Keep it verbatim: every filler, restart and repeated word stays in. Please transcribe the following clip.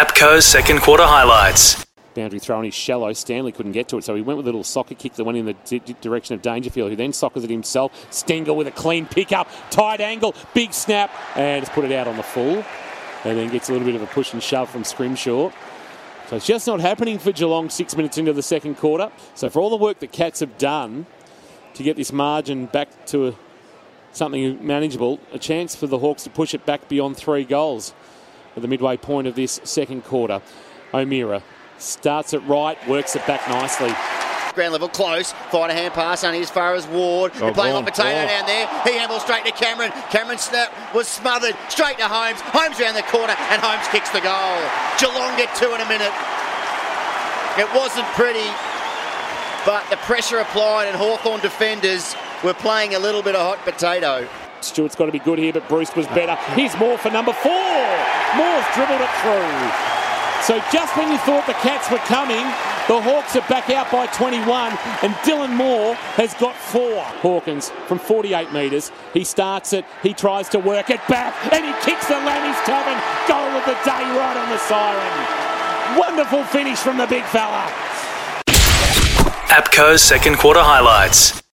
APCO's second quarter highlights. Boundary throw and he's shallow. Stanley couldn't get to it, so he went with a little soccer kick that went in the d- d- direction of Dangerfield, who then soccers it himself. Stengel with a clean pick-up, tight angle, big snap, and has put it out on the full. And then gets a little bit of a push and shove from Scrimshaw. So it's just not happening for Geelong six minutes into the second quarter. So for all the work the Cats have done to get this margin back to a, something manageable, a chance for the Hawks to push it back beyond three goals at the midway point of this second quarter. O'Meara starts it right, works it back nicely. Ground level close, find a hand pass only as far as Ward. Oh, They're playing oh, on potato oh. down there. He handles straight to Cameron. Cameron snap was smothered straight to Holmes. Holmes around the corner and Holmes kicks the goal. Geelong get two in a minute. It wasn't pretty, but the pressure applied and Hawthorn defenders were playing a little bit of hot potato. Stewart's got to be good here, but Bruce was better. Here's Moore for number four. Moore's dribbled it through. So just when you thought the Cats were coming, the Hawks are back out by twenty-one, and Dylan Moore has got four. Hawkins from forty-eight metres. He starts it. He tries to work it back, and he kicks the Lanny's Tavern. Goal of the day right on the siren. Wonderful finish from the big fella. APCO's second quarter highlights.